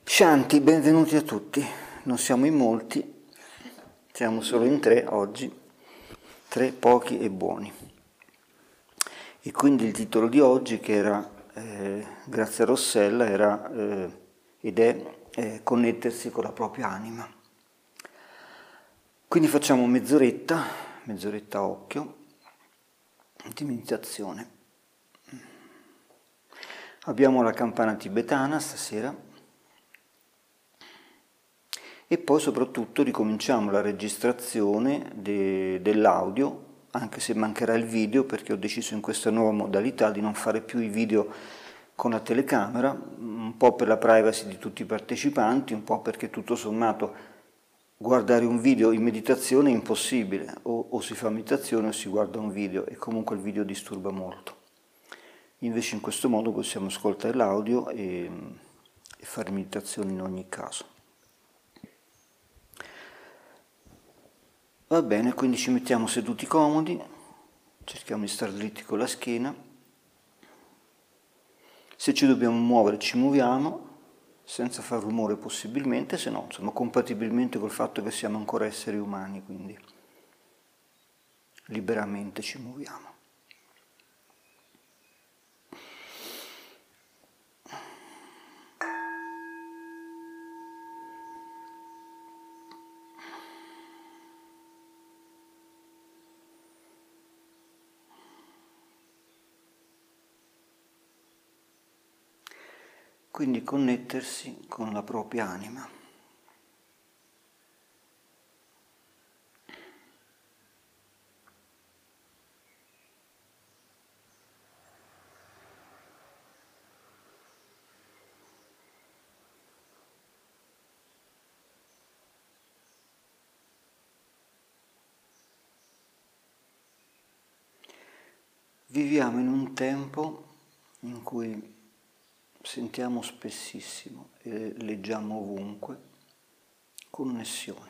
Shanti, benvenuti a tutti. Non siamo in molti, siamo solo in 3 oggi, 3 pochi e buoni. E quindi il titolo di oggi, che era, grazie a Rossella, era ed è connettersi con la propria anima. Quindi facciamo mezz'oretta a occhio, di meditazione. Abbiamo la campana tibetana stasera. E poi soprattutto ricominciamo la registrazione dell'audio, anche se mancherà il video, perché ho deciso in questa nuova modalità di non fare più i video con la telecamera, un po' per la privacy di tutti i partecipanti, un po' perché tutto sommato guardare un video in meditazione è impossibile, o si fa meditazione o si guarda un video, e comunque il video disturba molto. Invece in questo modo possiamo ascoltare l'audio e fare meditazione in ogni caso. Va bene, quindi ci mettiamo seduti comodi, cerchiamo di stare dritti con la schiena. Se ci dobbiamo muovere ci muoviamo, senza far rumore possibilmente, se no, insomma, compatibilmente col fatto che siamo ancora esseri umani, quindi liberamente ci muoviamo. Quindi connettersi con la propria anima. Viviamo in un tempo in cui sentiamo spessissimo e leggiamo ovunque connessione.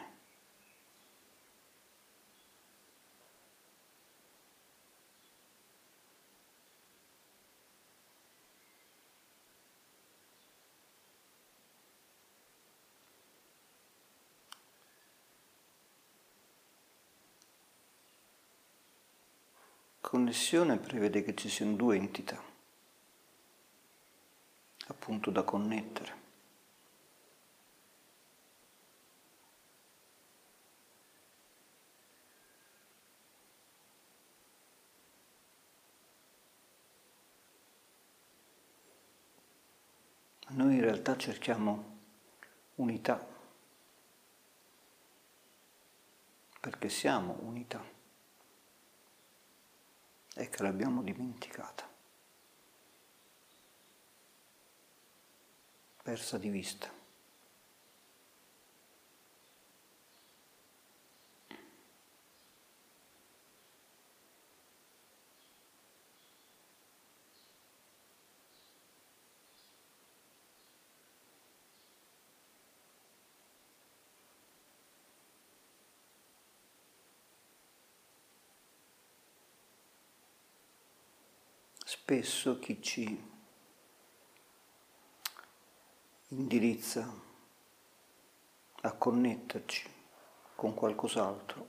Connessione prevede che ci siano 2 entità, appunto, da connettere. Noi in realtà cerchiamo unità, perché siamo unità, e che l'abbiamo dimenticata, persa di vista. Spesso chi ci indirizza a connetterci con qualcos'altro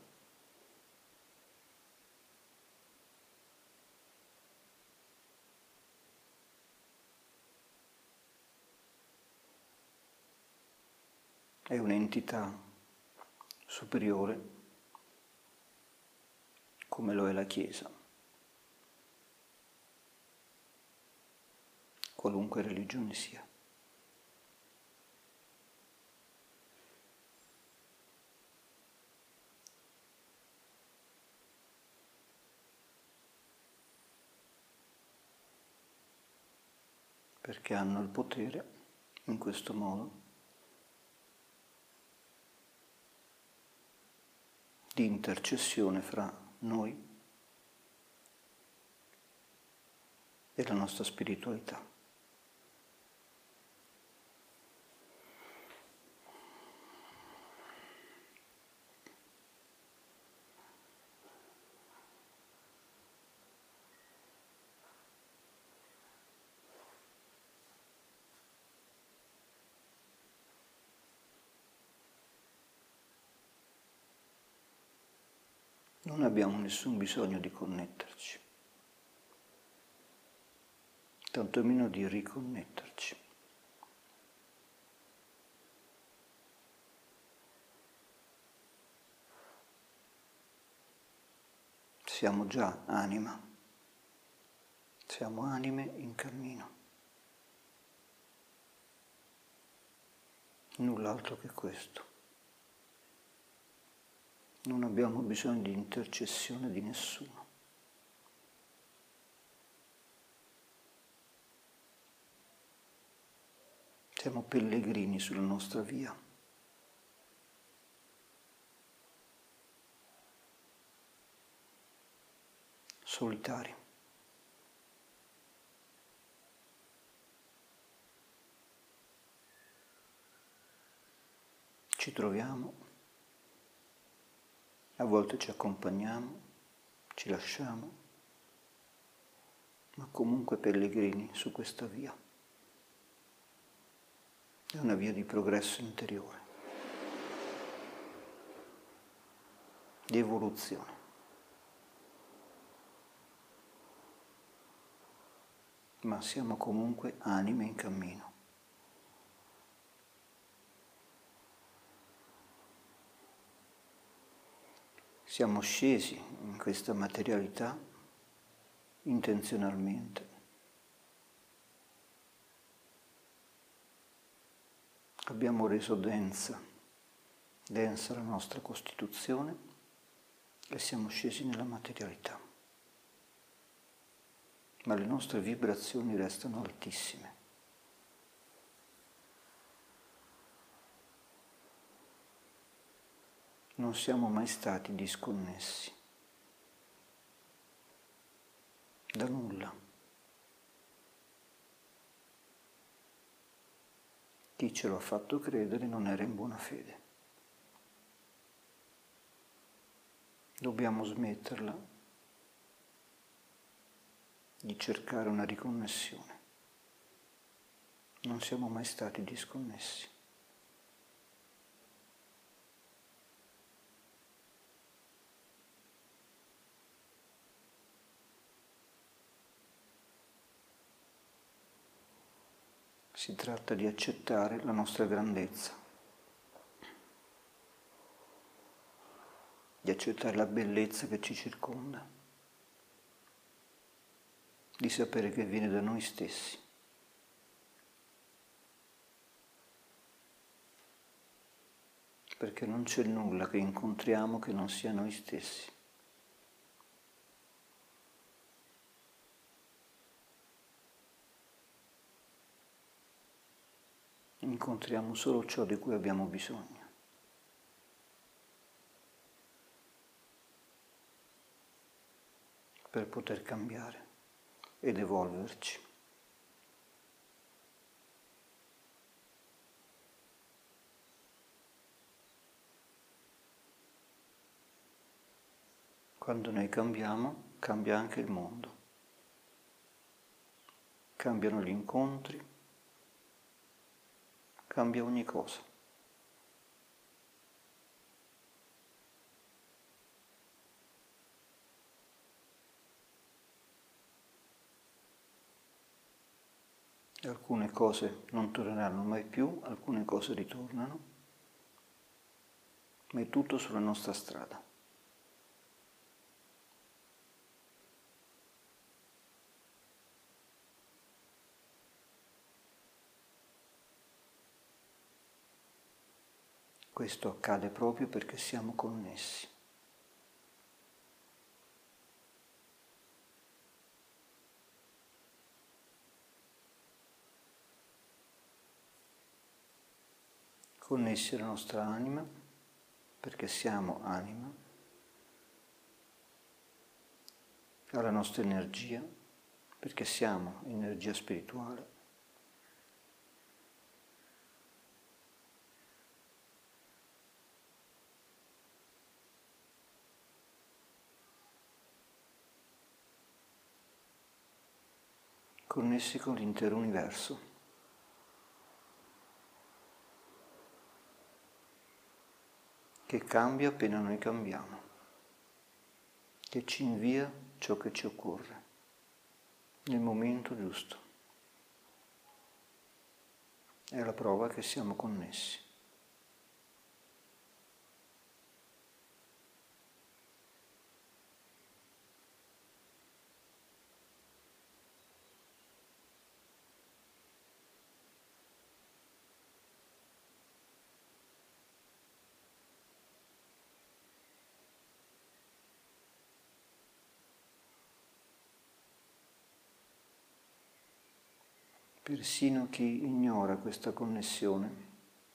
è un'entità superiore, come lo è la Chiesa, qualunque religione sia. Perché hanno il potere, in questo modo, di intercessione fra noi e la nostra spiritualità. Non abbiamo nessun bisogno di connetterci, tantomeno di riconnetterci. Siamo già anima, siamo anime in cammino. Null'altro che questo. Non abbiamo bisogno di intercessione di nessuno. Siamo pellegrini sulla nostra via. Solitari. Ci troviamo, a volte ci accompagniamo, ci lasciamo, ma comunque pellegrini su questa via. È una via di progresso interiore, di evoluzione. Ma siamo comunque anime in cammino. Siamo scesi in questa materialità intenzionalmente. Abbiamo reso densa la nostra costituzione e siamo scesi nella materialità. Ma le nostre vibrazioni restano altissime. Non siamo mai stati disconnessi da nulla. Chi ce lo ha fatto credere non era in buona fede. Dobbiamo smetterla di cercare una riconnessione. Non siamo mai stati disconnessi. Si tratta di accettare la nostra grandezza, di accettare la bellezza che ci circonda, di sapere che viene da noi stessi. Perché non c'è nulla che incontriamo che non sia noi stessi. Incontriamo solo ciò di cui abbiamo bisogno. Per poter cambiare ed evolverci. Quando noi cambiamo, cambia anche il mondo. Cambiano gli incontri, cambia ogni cosa. Alcune cose non torneranno mai più, alcune cose ritornano, ma è tutto sulla nostra strada. Questo accade proprio perché siamo connessi. Connessi alla nostra anima, perché siamo anima, alla nostra energia, perché siamo energia spirituale, connessi con l'intero universo. Che cambia appena noi cambiamo. che ci invia ciò che ci occorre nel momento giusto. È la prova che siamo connessi. Persino chi ignora questa connessione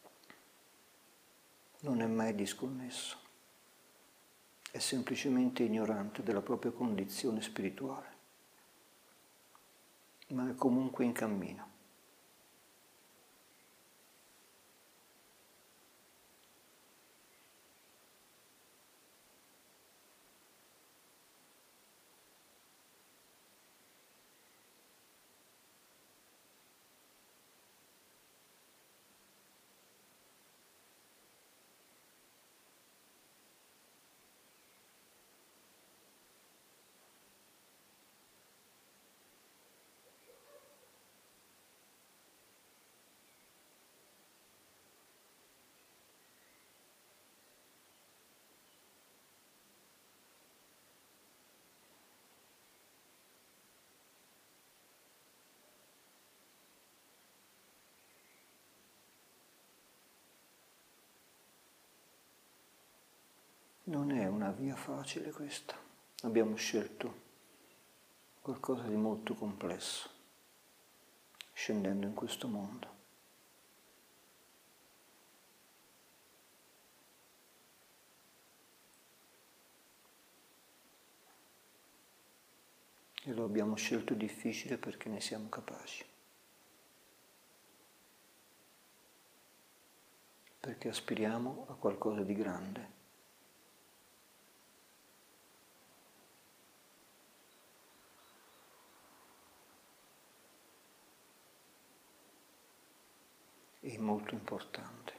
non è mai disconnesso, è semplicemente ignorante della propria condizione spirituale, ma è comunque in cammino. Non è una via facile questa. Abbiamo scelto qualcosa di molto complesso, scendendo in questo mondo. E lo abbiamo scelto difficile perché ne siamo capaci. Perché aspiriamo a qualcosa di grande. E molto importante.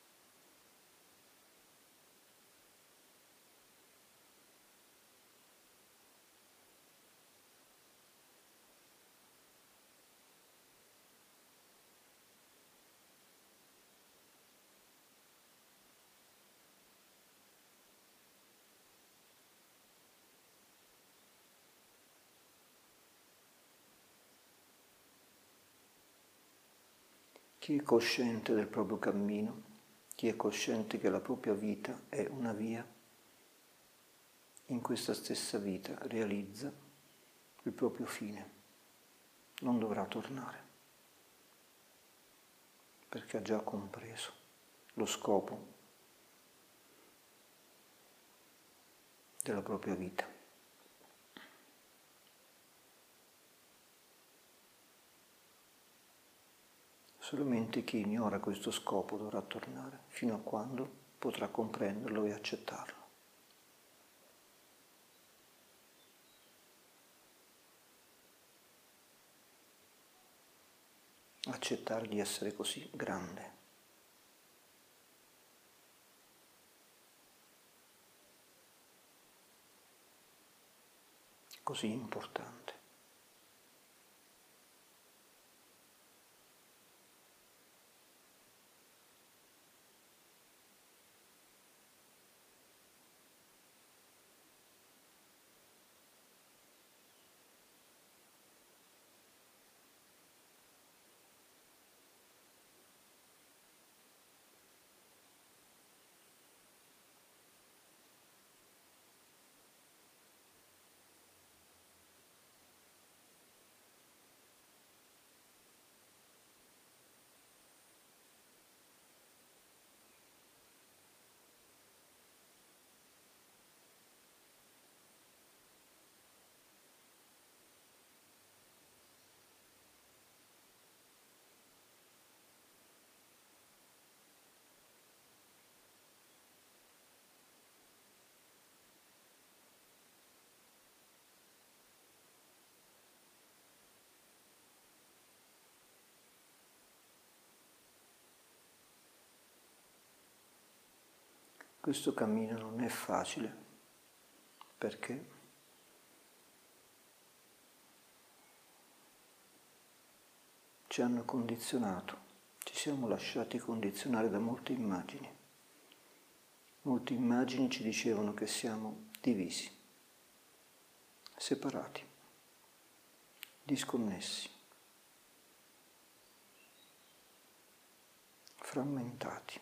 Chi è cosciente del proprio cammino, chi è cosciente che la propria vita è una via, in questa stessa vita realizza il proprio fine. Non dovrà tornare, perché ha già compreso lo scopo della propria vita. Solamente chi ignora questo scopo dovrà tornare, fino a quando potrà comprenderlo e accettarlo. Accettare di essere così grande. Così importante. Questo cammino non è facile, perché ci hanno condizionato, ci siamo lasciati condizionare da molte immagini. Molte immagini ci dicevano che siamo divisi, separati, disconnessi, frammentati.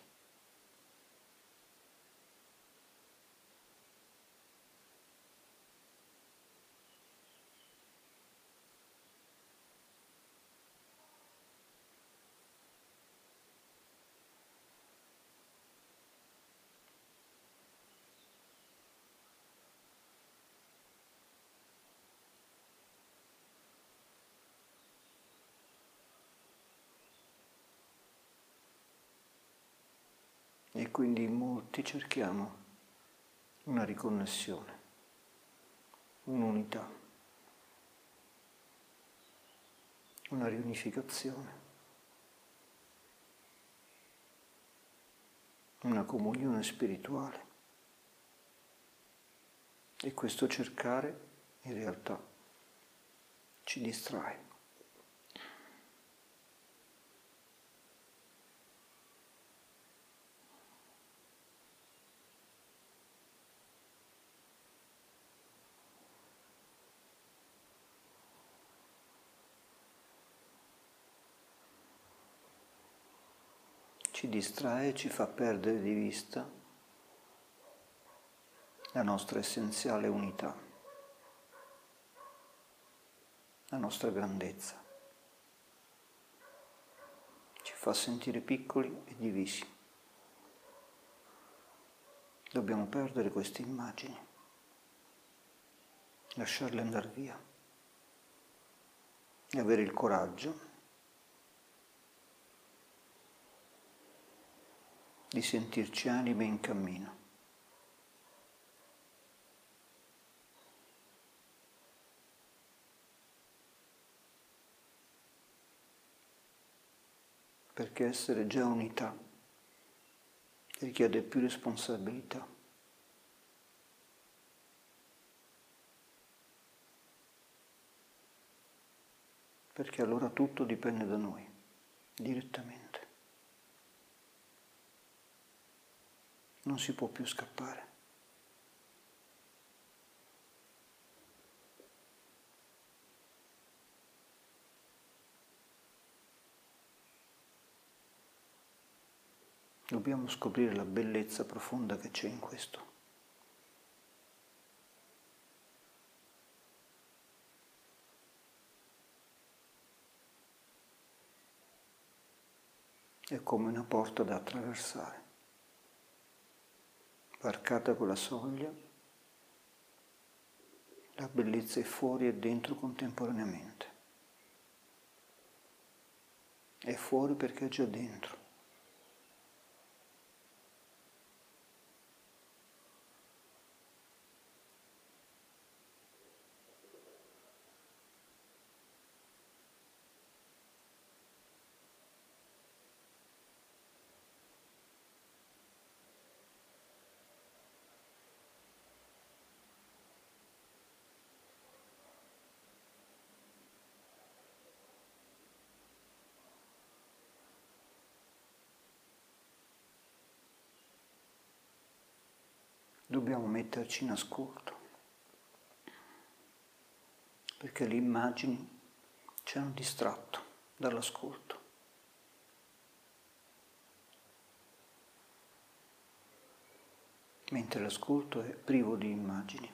E quindi in molti cerchiamo una riconnessione, un'unità, una riunificazione, una comunione spirituale. E questo cercare in realtà ci distrae. Ci distrae e ci fa perdere di vista la nostra essenziale unità, la nostra grandezza. Ci fa sentire piccoli e divisi. Dobbiamo perdere queste immagini, lasciarle andare via e avere il coraggio di sentirci anime in cammino. Perché essere già unità richiede più responsabilità. Perché allora tutto dipende da noi, direttamente. Non si può più scappare. Dobbiamo scoprire la bellezza profonda che c'è in questo. È come una porta da attraversare. Varcata quella soglia, la bellezza è fuori e dentro contemporaneamente. È fuori perché è già dentro. Dobbiamo metterci in ascolto, perché le immagini ci hanno distratto dall'ascolto. Mentre l'ascolto è privo di immagini,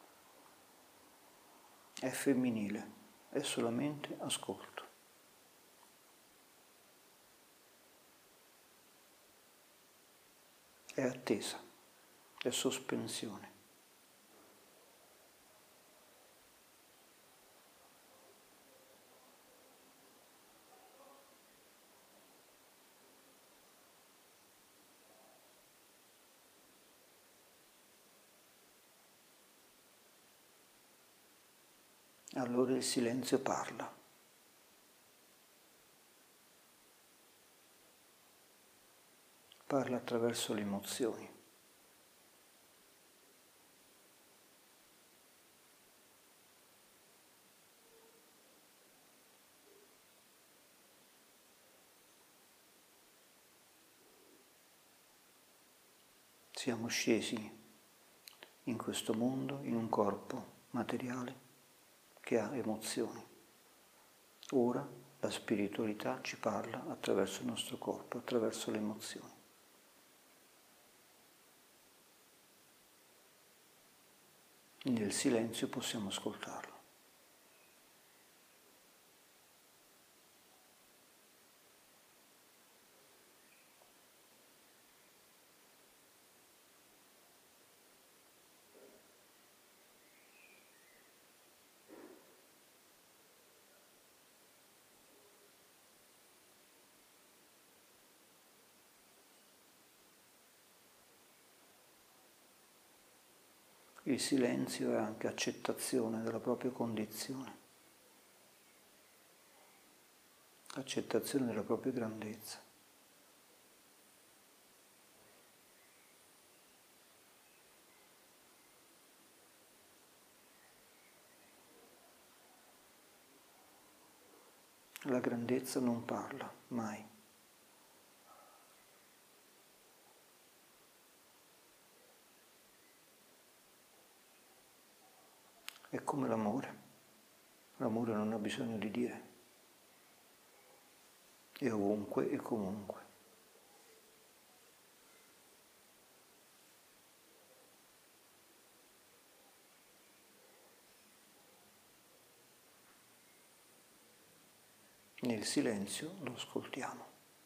è femminile, è solamente ascolto. È attesa, è sospensione. Allora il silenzio parla. Parla attraverso le emozioni. Siamo scesi in questo mondo, in un corpo materiale che ha emozioni. Ora la spiritualità ci parla attraverso il nostro corpo, attraverso le emozioni. Nel silenzio possiamo ascoltarlo. Il silenzio è anche accettazione della propria condizione, accettazione della propria grandezza. La grandezza non parla, mai. È come l'amore. L'amore non ha bisogno di dire. È ovunque e comunque. Nel silenzio lo ascoltiamo.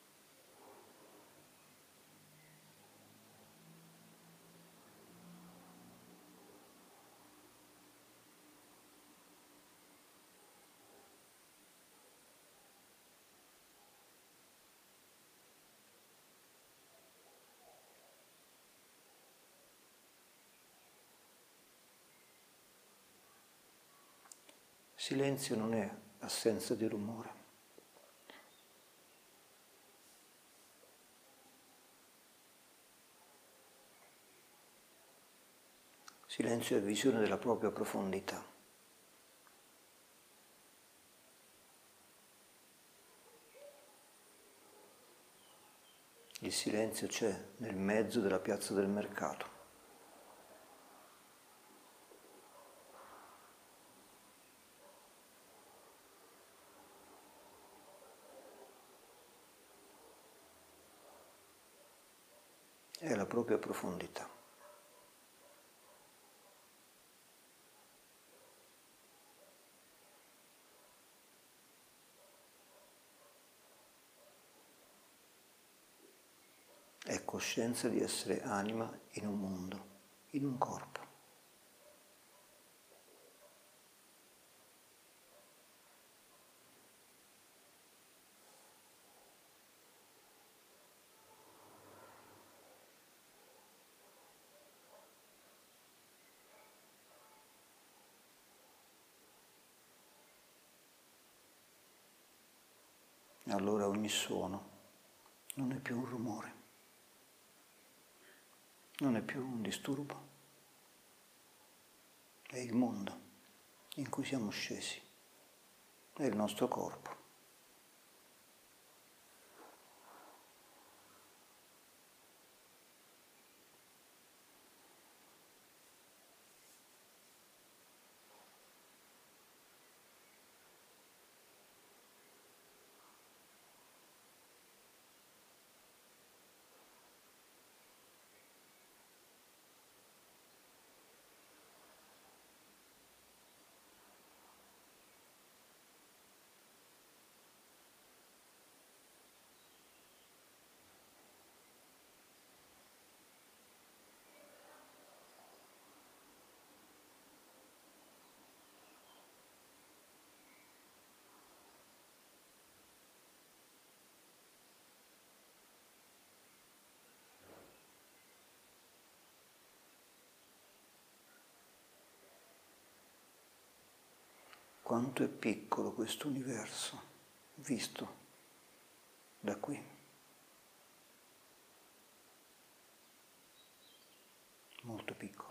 Silenzio non è assenza di rumore. Silenzio è visione della propria profondità. Il silenzio c'è nel mezzo della piazza del mercato. È la propria profondità. È coscienza di essere anima in un mondo, in un corpo. Allora ogni suono non è più un rumore, non è più un disturbo, è il mondo in cui siamo scesi, è il nostro corpo. Quanto è piccolo questo universo, visto da qui. Molto piccolo.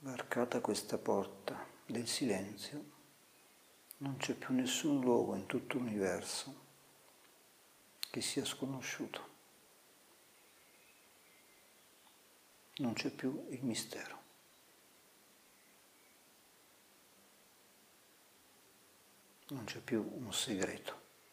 Varcata questa porta del silenzio, non c'è più nessun luogo in tutto l'universo che sia sconosciuto. Non c'è più il mistero. Non c'è più un segreto.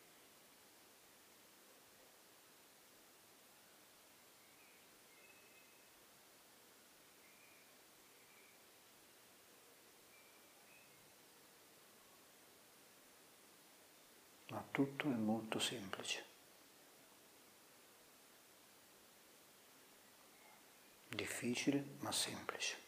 Ma tutto è molto semplice. Difficile ma semplice.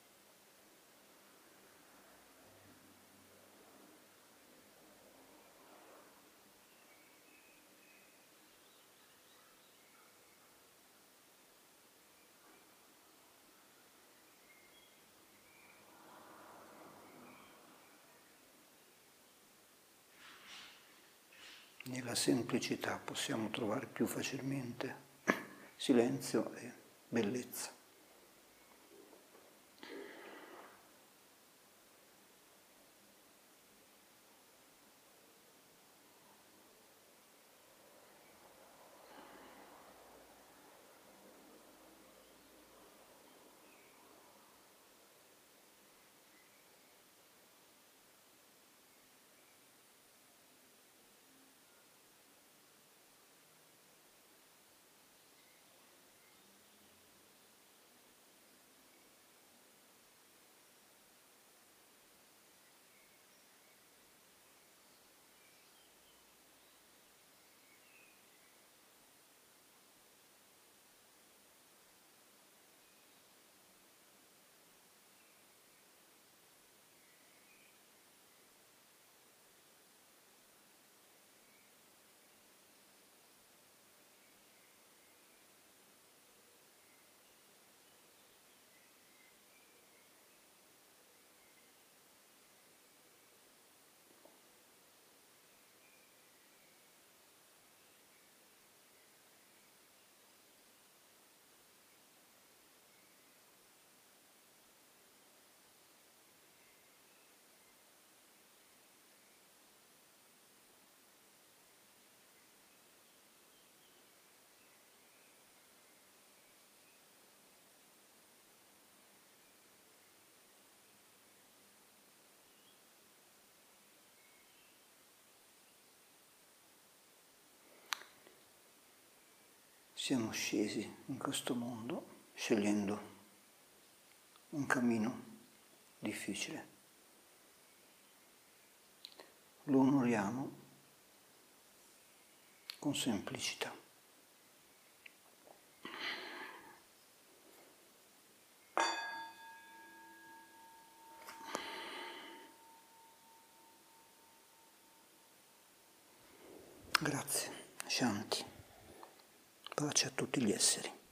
Nella semplicità possiamo trovare più facilmente silenzio e bellezza. Siamo scesi in questo mondo scegliendo un cammino difficile. Lo onoriamo con semplicità. Grazie, Shanti. Pace a tutti gli esseri.